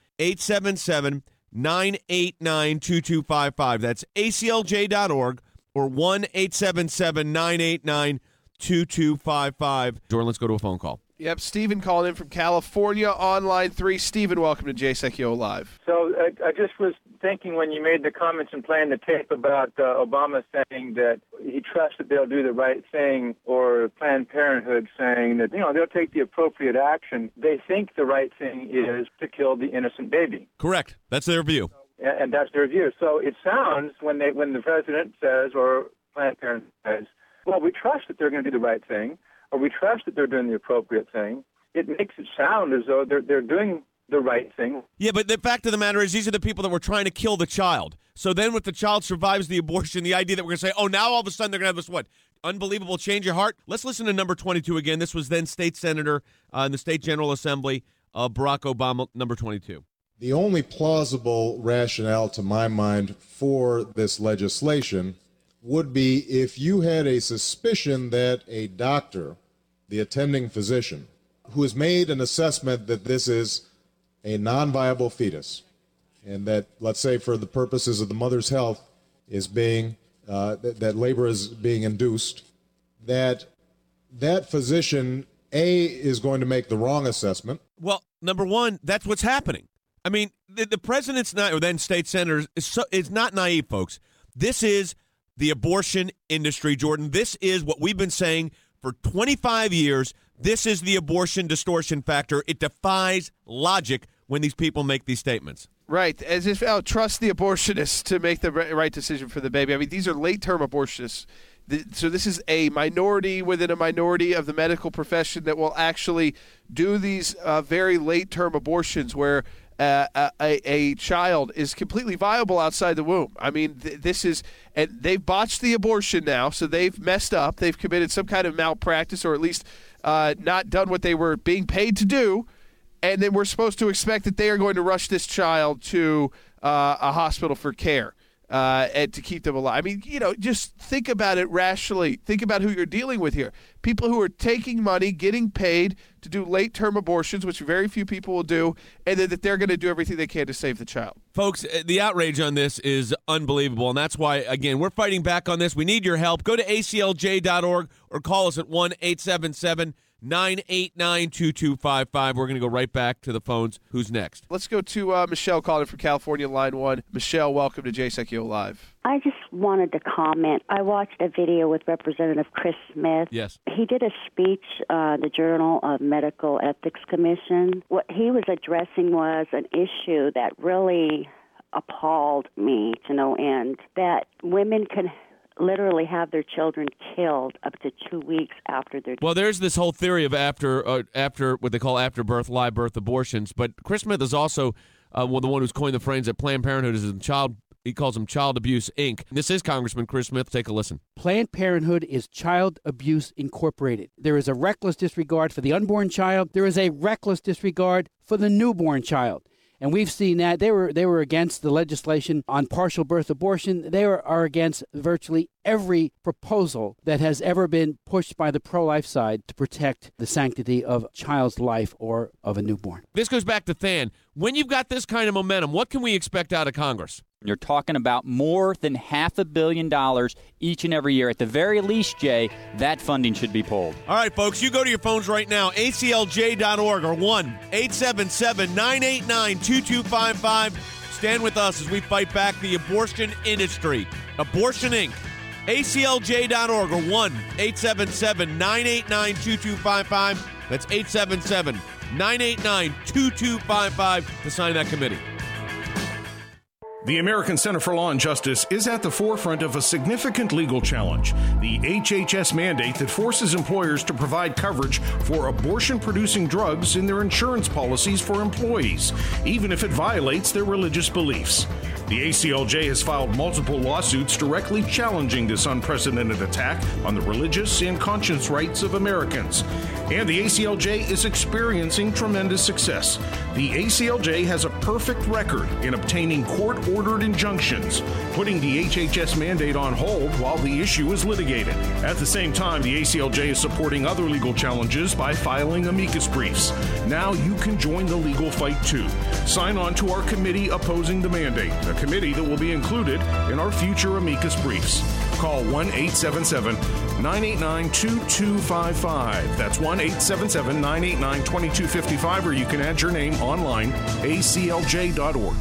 1-877-989-2255. That's aclj.org or 1-877-989-2255. Jordan, let's go to a phone call. Yep, Stephen calling in from California on line 3. Stephen, welcome to JSECO Live. So I just was thinking when you made the comments and playing the tape about Obama saying that he trusts that they'll do the right thing, or Planned Parenthood saying that, they'll take the appropriate action. They think the right thing is to kill the innocent baby. Correct. That's their view. And that's their view. So it sounds when the president says, or Planned Parenthood says, well, we trust that they're going to do the right thing, or we trust that they're doing the appropriate thing, it makes it sound as though they're doing the right thing. Yeah, but the fact of the matter is these are the people that were trying to kill the child. So then if the child survives the abortion, the idea that we're going to say, oh, now all of a sudden they're going to have this, what, unbelievable change of heart? Let's listen to number 22 again. This was then State Senator in the State General Assembly, Barack Obama, number 22. The only plausible rationale to my mind for this legislation would be if you had a suspicion that a doctor, the attending physician, who has made an assessment that this is a non-viable fetus, and that, let's say for the purposes of the mother's health, is being, that labor is being induced, that physician, A, is going to make the wrong assessment. Well, number one, that's what's happening. I mean, the president's not, or then state senators, is not naive, folks. This is the abortion industry, Jordan. This is what we've been saying for 25 years. This is the abortion distortion factor. It defies logic when these people make these statements. Right, as if, trust the abortionists to make the right decision for the baby. I mean, these are late-term abortionists. So this is a minority within a minority of the medical profession that will actually do these very late-term abortions where a child is completely viable outside the womb. I mean, this is, and they've botched the abortion now, so they've messed up. They've committed some kind of malpractice, or at least not done what they were being paid to do. And then we're supposed to expect that they are going to rush this child to a hospital for care and to keep them alive. I mean, just think about it rationally. Think about who you're dealing with here. People who are taking money, getting paid to do late-term abortions, which very few people will do, and then that they're going to do everything they can to save the child. Folks, the outrage on this is unbelievable, and that's why, again, we're fighting back on this. We need your help. Go to aclj.org or call us at 1-877-989-2255. We're going to go right back to the phones. Who's next? Let's go to Michelle calling from California, line 1. Michelle, welcome to JSECO Live. I just wanted to comment. I watched a video with Representative Chris Smith. Yes. He did a speech, the Journal of Medical Ethics Commission. What he was addressing was an issue that really appalled me to no end, that women can literally have their children killed up to 2 weeks after their. Well, there's this whole theory of after what they call after birth, live birth abortions. But Chris Smith is also the one who's coined the phrase that Planned Parenthood is he calls them Child Abuse, Inc. This is Congressman Chris Smith. Take a listen. Planned Parenthood is Child Abuse Incorporated. There is a reckless disregard for the unborn child. There is a reckless disregard for the newborn child. And we've seen that. They were against the legislation on partial birth abortion. They are against virtually every proposal that has ever been pushed by the pro-life side to protect the sanctity of a child's life or of a newborn. This goes back to Than. When you've got this kind of momentum, what can we expect out of Congress? You're talking about more than $500 million each and every year. At the very least, Jay, that funding should be pulled. All right, folks, you go to your phones right now, aclj.org or 1-877-989-2255. Stand with us as we fight back the abortion industry. Abortion Inc. aclj.org or 1-877-989-2255. That's 877-989-2255 to sign that committee. The American Center for Law and Justice is at the forefront of a significant legal challenge, the HHS mandate that forces employers to provide coverage for abortion-producing drugs in their insurance policies for employees, even if it violates their religious beliefs. The ACLJ has filed multiple lawsuits directly challenging this unprecedented attack on the religious and conscience rights of Americans. And the ACLJ is experiencing tremendous success. The ACLJ has a perfect record in obtaining court-ordered injunctions, putting the HHS mandate on hold while the issue is litigated. At the same time, the ACLJ is supporting other legal challenges by filing amicus briefs. Now you can join the legal fight too. Sign on to our committee opposing the mandate, a committee that will be included in our future amicus briefs. Call 1-877-989-2255. That's 1-877-989-2255, or you can add your name online, aclj.org.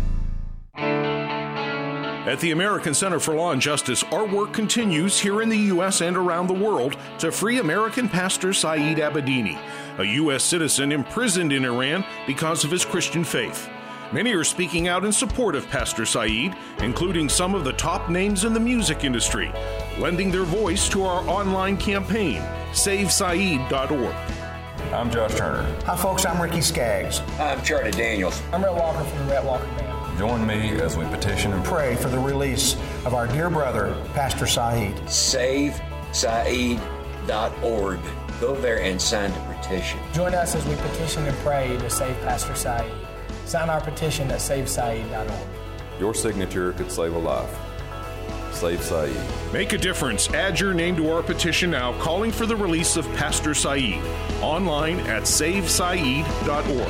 At the American Center for Law and Justice, our work continues here in the U.S. and around the world to free American pastor Saeed Abedini, a U.S. citizen imprisoned in Iran because of his Christian faith. Many are speaking out in support of Pastor Saeed, including some of the top names in the music industry, lending their voice to our online campaign, SaveSaeed.org. I'm Josh Turner. Hi, folks. I'm Ricky Skaggs. I'm Charlie Daniels. I'm Rhett Walker from the Rhett Walker Band. Join me as we petition and Pray for the release of our dear brother, Pastor Saeed. SaveSaeed.org. Go there and sign the petition. Join us as we petition and pray to save Pastor Saeed. Sign our petition at SaveSaeed.org. Your signature could save a life. Save Saeed. Make a difference. Add your name to our petition now, calling for the release of Pastor Saeed. Online at SaveSaeed.org.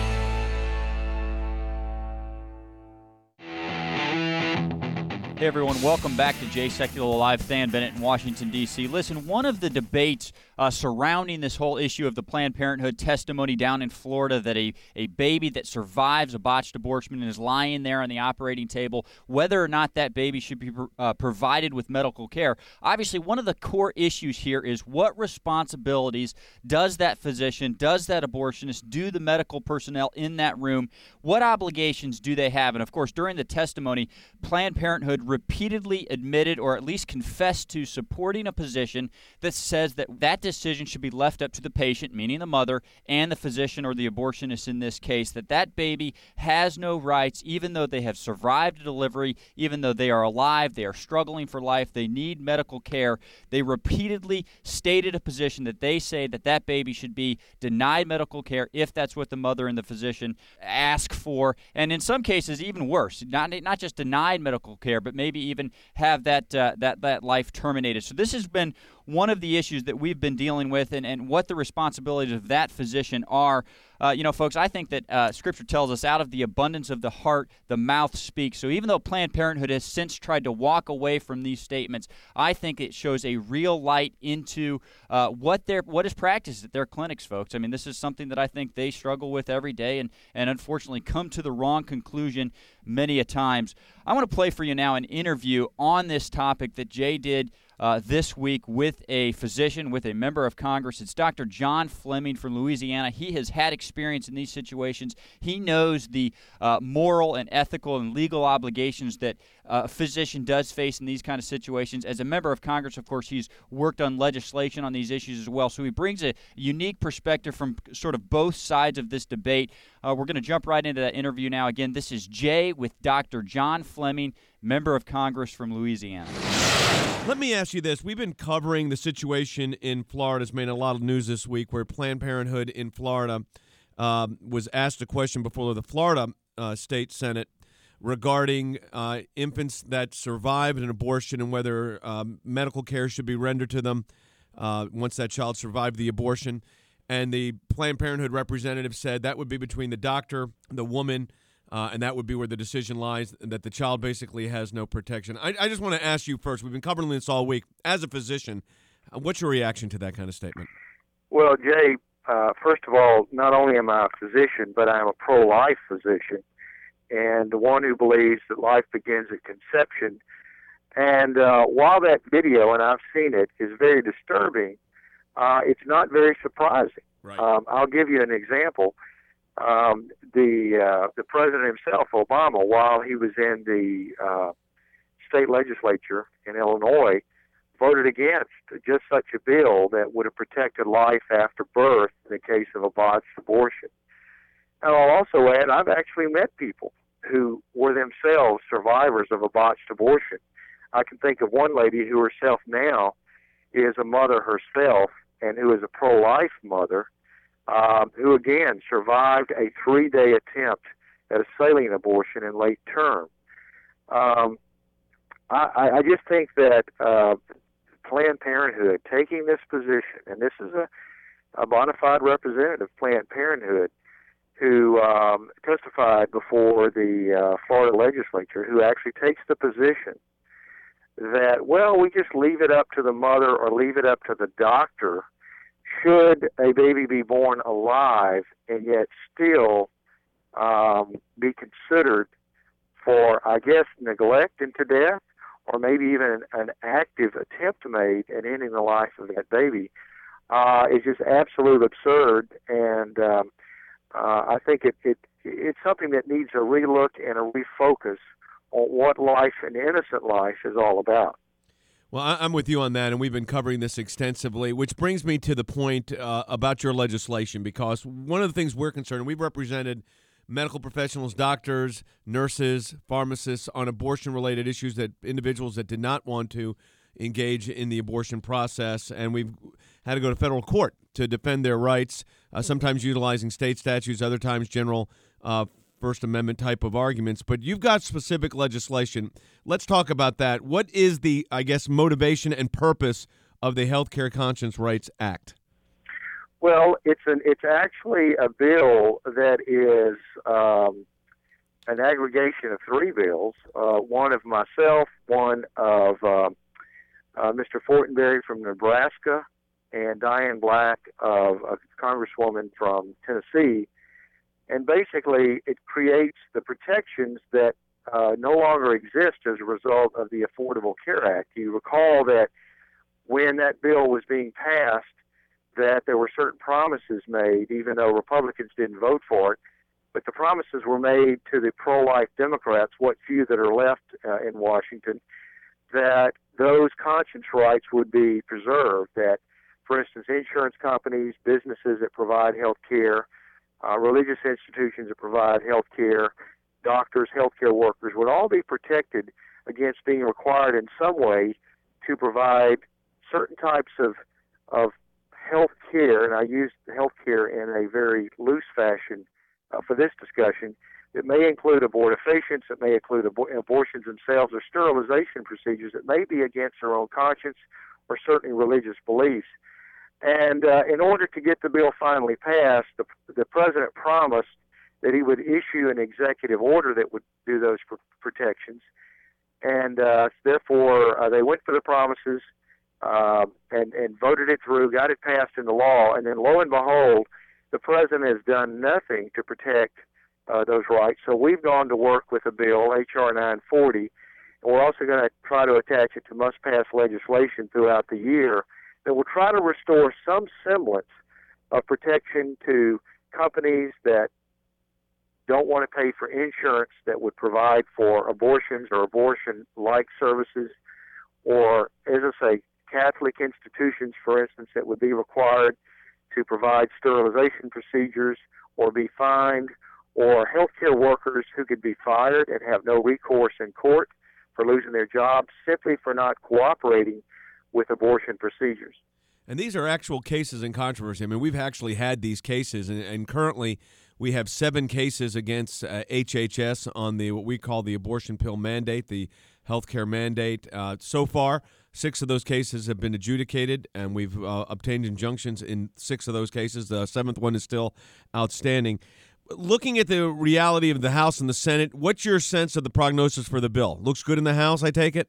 Hey everyone, welcome back to Jay Sekulow Live. Than Bennett in Washington, D.C. Listen, one of the debates surrounding this whole issue of the Planned Parenthood testimony down in Florida that a baby that survives a botched abortion and is lying there on the operating table, whether or not that baby should be provided with medical care. Obviously, one of the core issues here is what responsibilities does that physician, does that abortionist, do the medical personnel in that room, what obligations do they have? And of course, during the testimony, Planned Parenthood repeatedly admitted or at least confessed to supporting a position that says that decision should be left up to the patient, meaning the mother, and the physician or the abortionist in this case, that baby has no rights even though they have survived a delivery, even though they are alive, they are struggling for life, they need medical care. They repeatedly stated a position that they say that baby should be denied medical care if that's what the mother and the physician ask for, and in some cases even worse, not just denied medical care, but maybe even have that life terminated. So this has been one of the issues that we've been dealing with, and what the responsibilities of that physician are. Folks, I think that Scripture tells us out of the abundance of the heart, the mouth speaks. So even though Planned Parenthood has since tried to walk away from these statements, I think it shows a real light into what is practiced at their clinics, folks. I mean, this is something that I think they struggle with every day and unfortunately come to the wrong conclusion many a times. I want to play for you now an interview on this topic that Jay did this week with a physician, with a member of Congress. It's Dr. John Fleming from Louisiana. He has had experience in these situations. He knows the moral and ethical and legal obligations that a physician does face in these kind of situations. As a member of Congress, of course, he's worked on legislation on these issues as well. So he brings a unique perspective from sort of both sides of this debate. We're going to jump right into that interview now. Again, this is Jay with Dr. John Fleming, member of Congress from Louisiana. Let me ask you this. We've been covering the situation in Florida. It's made a lot of news this week where Planned Parenthood in Florida was asked a question before the Florida State Senate regarding infants that survived an abortion and whether medical care should be rendered to them once that child survived the abortion. And the Planned Parenthood representative said that would be between the doctor, the woman, and that would be where the decision lies, that the child basically has no protection. I just want to ask you first, we've been covering this all week. As a physician, what's your reaction to that kind of statement? Well, Jay, first of all, not only am I a physician, but I'm a pro-life physician, and the one who believes that life begins at conception. And while that video, and I've seen it, is very disturbing, it's not very surprising. Right. I'll give you an example. The president himself, Obama, while he was in the state legislature in Illinois, voted against just such a bill that would have protected life after birth in the case of a botched abortion. And I'll also add, I've actually met people who were themselves survivors of a botched abortion. I can think of one lady who herself now is a mother herself and who is a pro-life mother, who again survived a 3-day attempt at a saline abortion in late term. I just think that Planned Parenthood taking this position, and this is a bona fide representative of Planned Parenthood who testified before the Florida legislature, who actually takes the position that, well, we just leave it up to the mother or leave it up to the doctor should a baby be born alive and yet still be considered for, I guess, neglect into death, or maybe even an active attempt made at ending the life of that baby, is just absolutely absurd. And I think it's something that needs a relook and a refocus on what life, and innocent life, is all about. Well, I'm with you on that, and we've been covering this extensively, which brings me to the point about your legislation, because one of the things we're concerned, we've represented medical professionals, doctors, nurses, pharmacists on abortion-related issues, that individuals that did not want to engage in the abortion process, and we've had to go to federal court to defend their rights, sometimes utilizing state statutes, other times general First Amendment type of arguments. But you've got specific legislation. Let's talk about that. What is the, I guess, motivation and purpose of the Healthcare Conscience Rights Act? Well, it's actually a bill that is an aggregation of 3 bills, one of myself, one of Mr. Fortenberry from Nebraska, and Diane Black, of a congresswoman from Tennessee. And basically, it creates the protections that no longer exist as a result of the Affordable Care Act. You recall that when that bill was being passed, that there were certain promises made, even though Republicans didn't vote for it, but the promises were made to the pro-life Democrats, what few that are left in Washington, that those conscience rights would be preserved, that, for instance, insurance companies, businesses that provide health care, religious institutions that provide health care, doctors, healthcare workers would all be protected against being required in some way to provide certain types of health care, and I use health care in a very loose fashion for this discussion. It may include abortifacients, it may include abortions themselves, or sterilization procedures that may be against their own conscience or certainly religious beliefs. And in order to get the bill finally passed, the president promised that he would issue an executive order that would do those protections. And therefore, they went for the promises and voted it through, got it passed into law. And then lo and behold, the president has done nothing to protect those rights. So we've gone to work with a bill, H.R. 940, We're also going to try to attach it to must-pass legislation throughout the year that will try to restore some semblance of protection to companies that don't want to pay for insurance that would provide for abortions or abortion-like services, or, as I say, Catholic institutions, for instance, that would be required to provide sterilization procedures or be fined, or healthcare workers who could be fired and have no recourse in court for losing their jobs simply for not cooperating with abortion procedures. And these are actual cases in controversy. I mean, we've actually had these cases, and currently we have 7 cases against HHS on what we call the abortion pill mandate, the healthcare mandate. So far, 6 of those cases have been adjudicated, and we've obtained injunctions in 6 of those cases. The 7th one is still outstanding. Looking at the reality of the House and the Senate, what's your sense of the prognosis for the bill? Looks good in the House, I take it?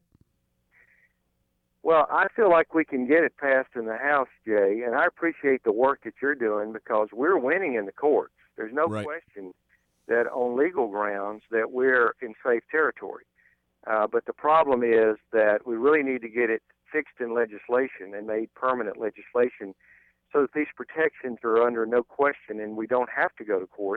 Well, I feel like we can get it passed in the House, Jay, and I appreciate the work that you're doing because we're winning in the courts. There's no question that on legal grounds that we're in safe territory. But the problem is that we really need to get it fixed in legislation and made permanent legislation so that these protections are under no question and we don't have to go to court.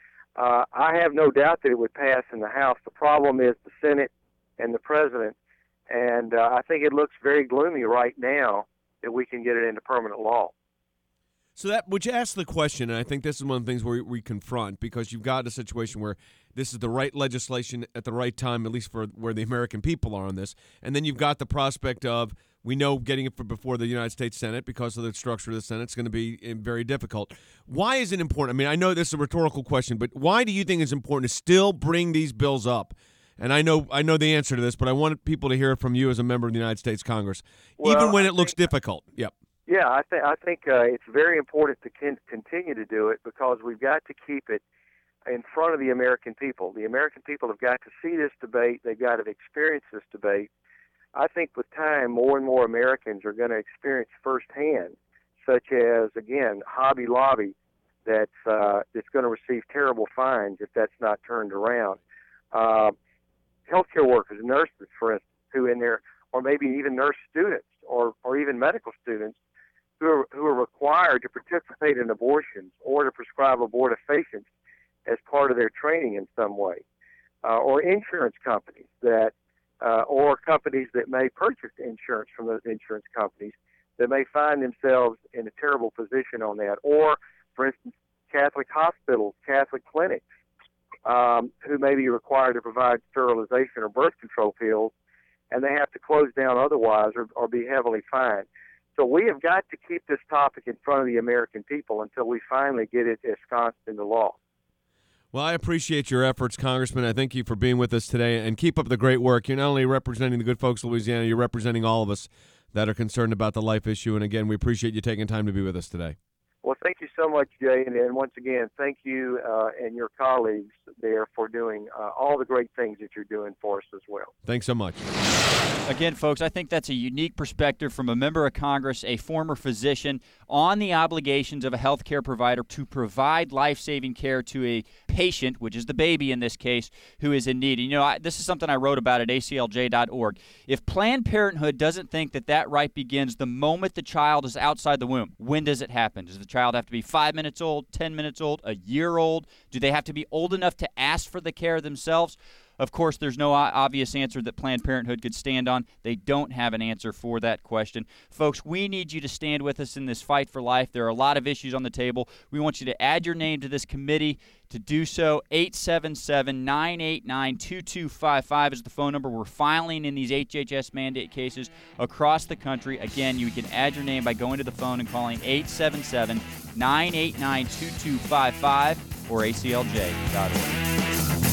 I have no doubt that it would pass in the House. The problem is the Senate and the President, and I think it looks very gloomy right now that we can get it into permanent law. So that would you ask the question, and I think this is one of the things where we confront, because you've got a situation where this is the right legislation at the right time, at least for where the American people are on this, and then you've got the prospect of, we know getting it before the United States Senate, because of the structure of the Senate, it's going to be very difficult. Why is it important? I mean, I know this is a rhetorical question, but why do you think it's important to still bring these bills up? And I know the answer to this, but I want people to hear it from you as a member of the United States Congress, even when it looks difficult. Yep. Yeah, I think it's very important to continue to do it because we've got to keep it in front of the American people. The American people have got to see this debate. They've got to experience this debate. I think with time, more and more Americans are going to experience firsthand, such as, again, Hobby Lobby that's going to receive terrible fines if that's not turned around. Healthcare workers, nurses, for instance, who in there, or maybe even nurse students or even medical students who are required to participate in abortions or to prescribe abortifacients as part of their training in some way, or insurance companies or companies that may purchase insurance from those insurance companies that may find themselves in a terrible position on that, or, for instance, Catholic hospitals, Catholic clinics, who may be required to provide sterilization or birth control pills, and they have to close down otherwise or be heavily fined. So we have got to keep this topic in front of the American people until we finally get it ensconced in the law. Well, I appreciate your efforts, Congressman. I thank you for being with us today, and keep up the great work. You're not only representing the good folks of Louisiana, you're representing all of us that are concerned about the life issue. And again, we appreciate you taking time to be with us today. Well, thank you so much, Jay, and once again, thank you and your colleagues there for doing all the great things that you're doing for us as well. Thanks so much. Again, folks, I think that's a unique perspective from a member of Congress, a former physician, on the obligations of a healthcare provider to provide life-saving care to a patient, which is the baby in this case, who is in need. And, you know, this is something I wrote about at aclj.org. If Planned Parenthood doesn't think that right begins the moment the child is outside the womb, when does it happen? Does the child have to be 5 minutes old, 10 minutes old, a year old? Do they have to be old enough to ask for the care themselves? Of course, there's no obvious answer that Planned Parenthood could stand on. They don't have an answer for that question. Folks, we need you to stand with us in this fight for life. There are a lot of issues on the table. We want you to add your name to this committee. To do so, 877-989-2255 is the phone number. We're filing in these HHS mandate cases across the country. Again, you can add your name by going to the phone and calling 877-989-2255 or aclj.org.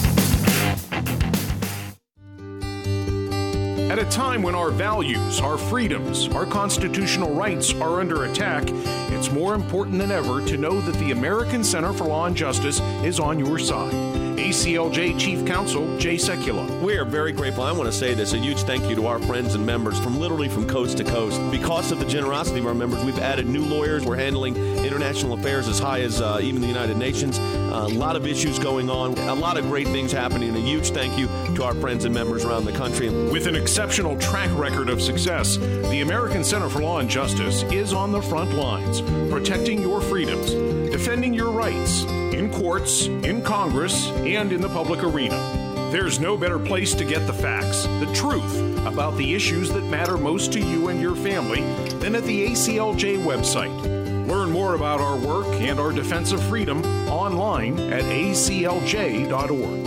At a time when our values, our freedoms, our constitutional rights are under attack, it's more important than ever to know that the American Center for Law and Justice is on your side. ACLJ Chief Counsel Jay Sekula. We are very grateful. I want to say this, a huge thank you to our friends and members from literally from coast to coast. Because of the generosity of our members, we've added new lawyers. We're handling international affairs as high as even the United Nations. A lot of issues going on, a lot of great things happening, and a huge thank you to our friends and members around the country. With an exceptional track record of success, the American Center for Law and Justice is on the front lines, protecting your freedoms, defending your rights, in courts, in Congress, and in the public arena. There's no better place to get the facts, the truth about the issues that matter most to you and your family than at the ACLJ website. Learn more about our work and our defense of freedom online at aclj.org.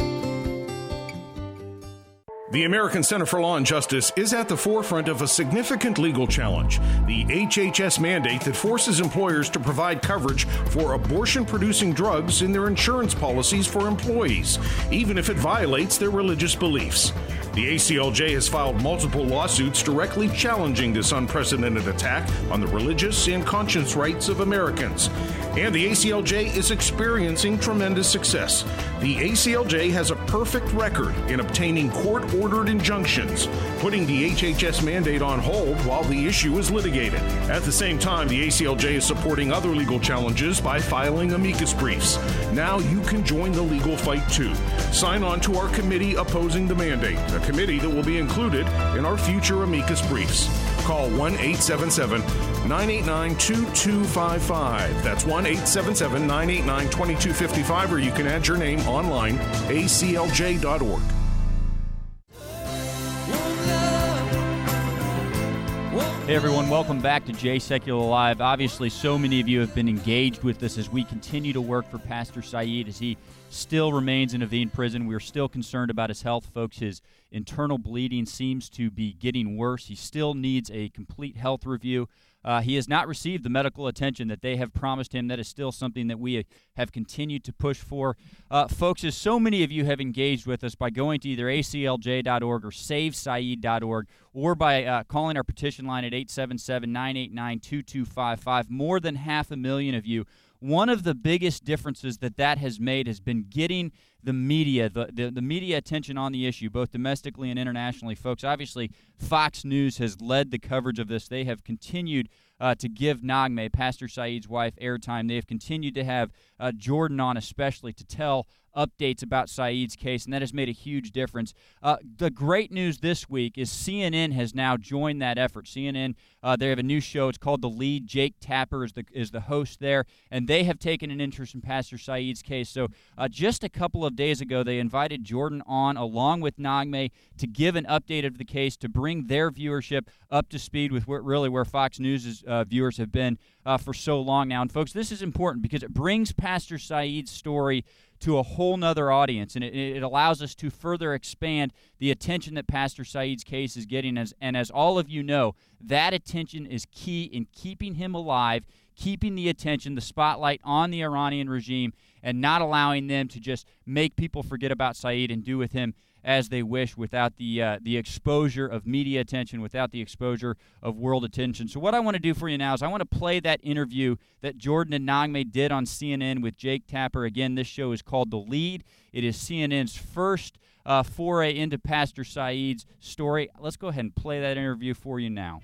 The American Center for Law and Justice is at the forefront of a significant legal challenge, the HHS mandate that forces employers to provide coverage for abortion-producing drugs in their insurance policies for employees, even if it violates their religious beliefs. The ACLJ has filed multiple lawsuits directly challenging this unprecedented attack on the religious and conscience rights of Americans. And the ACLJ is experiencing tremendous success. The ACLJ has a perfect record in obtaining court-ordered injunctions, putting the HHS mandate on hold while the issue is litigated. At the same time, the ACLJ is supporting other legal challenges by filing amicus briefs. Now you can join the legal fight too. Sign on to our committee opposing the mandate, a committee that will be included in our future amicus briefs. Call 1-877-989-2255. That's 1-877-989-2255, or you can add your name online, aclj.org. Hey everyone, welcome back to Jay Sekula Live. Obviously, so many of you have been engaged with us as we continue to work for Pastor Saeed as he still remains in Evin prison. We're still concerned about his health, folks. His internal bleeding seems to be getting worse. He still needs a complete health review. He has not received the medical attention that they have promised him. That is still something that we have continued to push for. Folks, as so many of you have engaged with us by going to either aclj.org or savesaeed.org or by calling our petition line at 877-989-2255, more than 500,000 of you. One of the biggest differences that has made has been getting the media, the media attention on the issue, both domestically and internationally. Folks, obviously, Fox News has led the coverage of this. They have continued to give Naghmeh, Pastor Saeed's wife, airtime. They have continued to have Jordan on, especially, to tell updates about Saeed's case, and that has made a huge difference. The great news this week is CNN has now joined that effort. CNN, they have a new show. It's called The Lead. Jake Tapper is the host there, and they have taken an interest in Pastor Saeed's case. So just a couple of days ago, they invited Jordan on along with Naghmeh to give an update of the case, to bring their viewership up to speed with where Fox News' viewers have been for so long now. And folks, this is important because it brings Pastor Saeed's story to a whole nother audience, and it allows us to further expand the attention that Pastor Saeed's case is getting. And as all of you know, that attention is key in keeping him alive, keeping the attention, the spotlight on the Iranian regime, and not allowing them to just make people forget about Saeed and do with him as they wish without the exposure of media attention, without the exposure of world attention. So what I want to do for you now is I want to play that interview that Jordan and Naghmeh did on CNN with Jake Tapper. Again, this show is called The Lead. It is CNN's first foray into Pastor Saeed's story. Let's go ahead and play that interview for you now.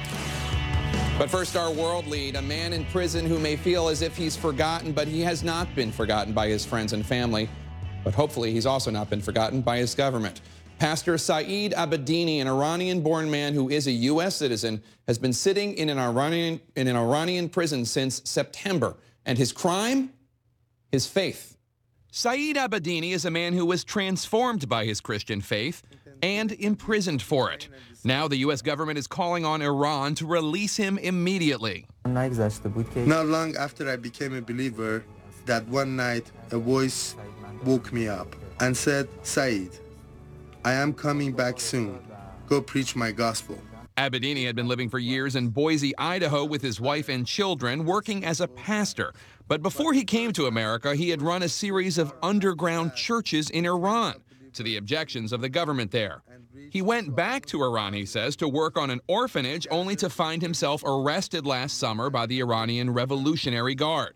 But first, our world lead, a man in prison who may feel as if he's forgotten, but he has not been forgotten by his friends and family. But hopefully he's also not been forgotten by his government. Pastor Saeed Abedini, an Iranian-born man who is a U.S. citizen, has been sitting in an Iranian prison since September. And his crime? His faith. Saeed Abedini is a man who was transformed by his Christian faith and imprisoned for it. Now the U.S. government is calling on Iran to release him immediately. Not long after I became a believer, that one night a voice woke me up and said, "Saeed, I am coming back soon. Go preach my gospel." Abedini had been living for years in Boise, Idaho with his wife and children, working as a pastor. But before he came to America, he had run a series of underground churches in Iran to the objections of the government there. He went back to Iran, he says, to work on an orphanage, only to find himself arrested last summer by the Iranian Revolutionary Guard.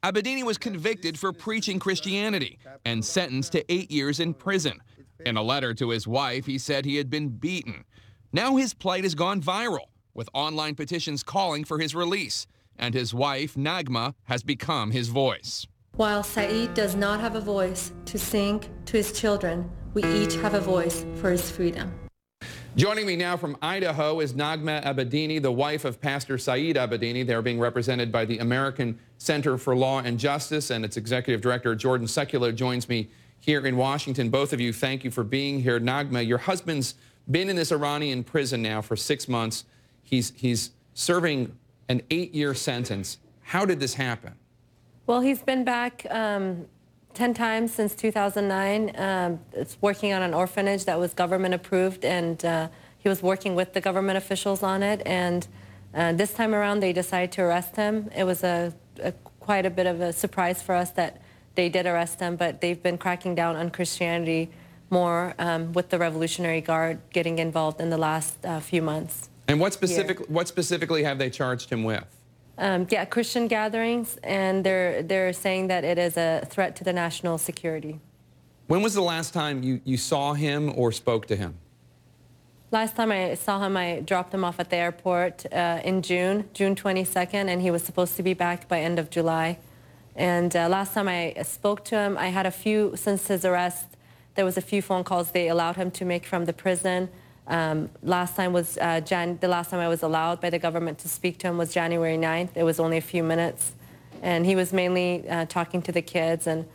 Abedini was convicted for preaching Christianity and sentenced to 8 years in prison. In a letter to his wife, he said he had been beaten. Now his plight has gone viral, with online petitions calling for his release, and his wife, Nagma, has become his voice. While Saeed does not have a voice to sing to his children, we each have a voice for his freedom. Joining me now from Idaho is Nagma Abedini, the wife of Pastor Saeed Abedini. They're being represented by the American Center for Law and Justice, and its executive director, Jordan Sekulow, joins me here in Washington. Both of you, thank you for being here. Nagma, your husband's been in this Iranian prison now for 6 months. He's serving an 8-year sentence. How did this happen? Well, he's been back 10 times since 2009. It's working on an orphanage that was government approved, and he was working with the government officials on it. And this time around, they decided to arrest him. It was quite a bit of a surprise for us that they did arrest him, but they've been cracking down on Christianity more with the Revolutionary Guard getting involved in the last few months. And what specifically have they charged him with? Christian gatherings, and they're saying that it is a threat to the national security. When was the last time you saw him or spoke to him? Last time I saw him, I dropped him off at the airport in June 22nd, and he was supposed to be back by end of July. And last time I spoke to him, I had since his arrest, there was a few phone calls they allowed him to make from the prison. The last time I was allowed by the government to speak to him was January 9th. It was only a few minutes. And he was mainly talking to the kids and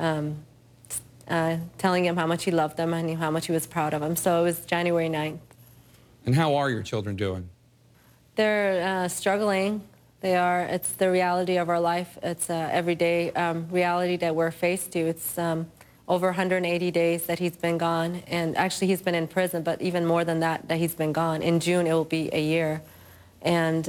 telling them how much he loved them and how much he was proud of them. So it was January 9th. And how are your children doing? They're struggling. They are. It's the reality of our life. It's everyday reality that we're faced to. It's over 180 days that he's been gone, and actually he's been in prison, but even more than that he's been gone. In June it will be a year, and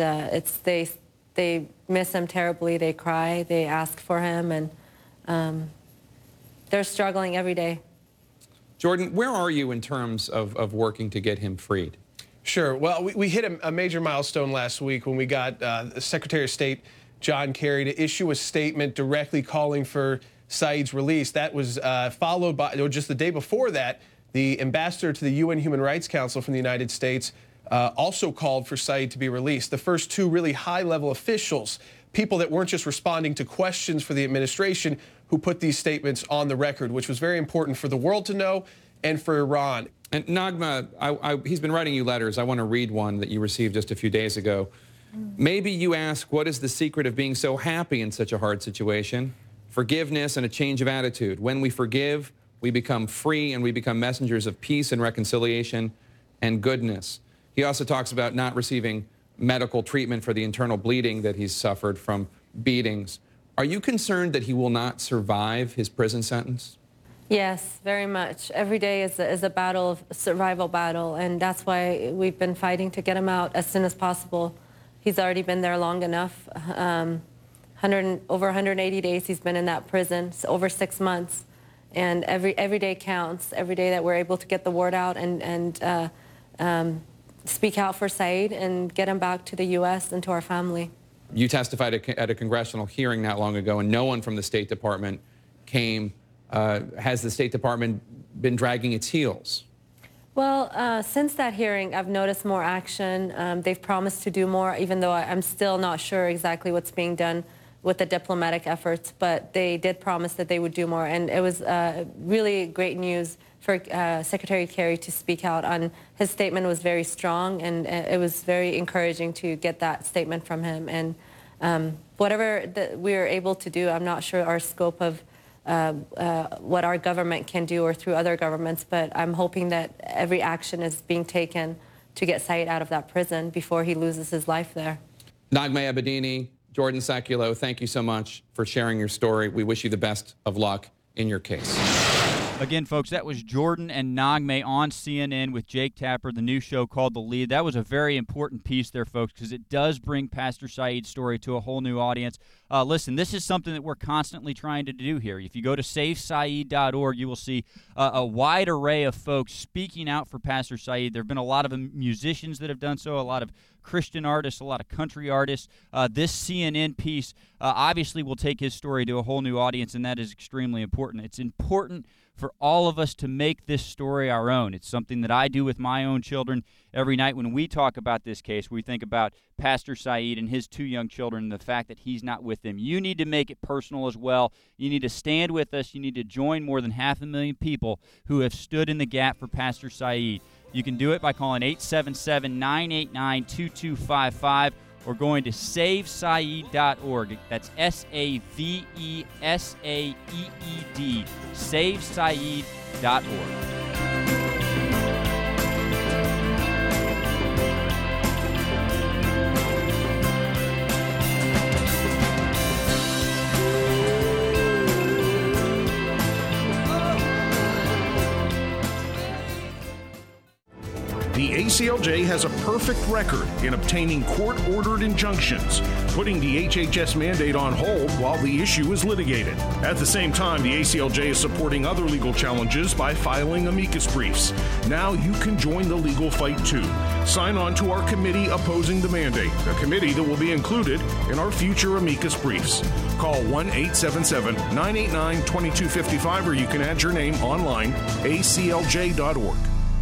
they miss him terribly. They cry, they ask for him, and they're struggling every day. Jordan, where are you in terms of working to get him freed? Sure. Well, we hit a major milestone last week when we got Secretary of State John Kerry to issue a statement directly calling for Saeed's release. That was followed by, or just the day before that, the ambassador to the UN Human Rights Council from the United States also called for Saeed to be released. The first two really high-level officials, people that weren't just responding to questions for the administration, who put these statements on the record, which was very important for the world to know and for Iran. And Nagma, he's been writing you letters. I want to read one that you received just a few days ago. Maybe you ask, what is the secret of being so happy in such a hard situation? Forgiveness and a change of attitude. When we forgive, we become free and we become messengers of peace and reconciliation and goodness. He also talks about not receiving medical treatment for the internal bleeding that he's suffered from beatings. Are you concerned that he will not survive his prison sentence? Yes, very much. Every day is a battle, a survival battle, and that's why we've been fighting to get him out as soon as possible. He's already been there long enough. Over 180 days he's been in that prison, so over 6 months. And every day counts. Every day that we're able to get the word out and speak out for Saeed and get him back to the U.S. and to our family. You testified at a congressional hearing not long ago, and no one from the State Department came. Has the State Department been dragging its heels? Well, since that hearing, I've noticed more action. They've promised to do more, even though I'm still not sure exactly what's being done with the diplomatic efforts, but they did promise that they would do more. And it was really great news for Secretary Kerry to speak out on. His statement was very strong, and it was very encouraging to get that statement from him. And whatever we are able to do, I'm not sure our scope of what our government can do or through other governments, but I'm hoping that every action is being taken to get Saeed out of that prison before he loses his life there. Nagma Abedini, Jordan Sekulow, thank you so much for sharing your story. We wish you the best of luck in your case. Again, folks, that was Jordan and Naghmeh on CNN with Jake Tapper, the new show called The Lead. That was a very important piece there, folks, because it does bring Pastor Saeed's story to a whole new audience. Listen, this is something that we're constantly trying to do here. If you go to SaveSaeed.org, you will see a wide array of folks speaking out for Pastor Saeed. There have been a lot of musicians that have done so, a lot of Christian artists, a lot of country artists. This CNN piece obviously will take his story to a whole new audience, and that is extremely important. It's important for all of us to make this story our own. It's something that I do with my own children every night when we talk about this case. We think about Pastor Saeed and his 2 young children and the fact that he's not with them. You need to make it personal as well. You need to stand with us. You need to join more than 500,000 people who have stood in the gap for Pastor Saeed. You can do it by calling 877-989-2255 or going to SaveSaeed.org. That's SaveSaeed, SaveSaeed.org. The ACLJ has a perfect record in obtaining court-ordered injunctions, putting the HHS mandate on hold while the issue is litigated. At the same time, the ACLJ is supporting other legal challenges by filing amicus briefs. Now you can join the legal fight too. Sign on to our committee opposing the mandate, a committee that will be included in our future amicus briefs. Call 1-877-989-2255 or you can add your name online, aclj.org.